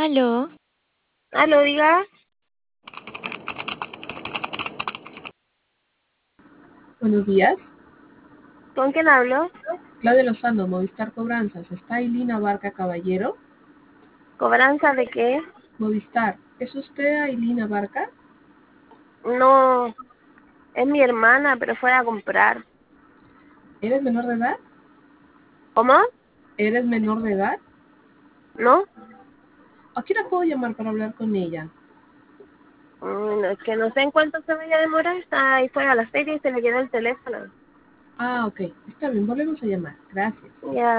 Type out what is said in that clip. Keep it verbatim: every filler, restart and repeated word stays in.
Aló, Aló, diga. Buenos días. ¿Con quién hablo? Claudia Lozano, Movistar Cobranzas. ¿Está Ailina Barca Caballero? ¿Cobranza de qué? Movistar. ¿Es usted Ailina Barca? No, es mi hermana, pero fue a comprar. ¿Eres menor de edad? ¿Cómo? ¿Eres menor de edad? ¿No? ¿A qué hora puedo llamar para hablar con ella? Mm, es que no sé en cuánto se vaya a demorar. Está ahí fuera a la feria y se le quedó el teléfono. Ah, ok. Está bien, volvemos a llamar. Gracias. Ya.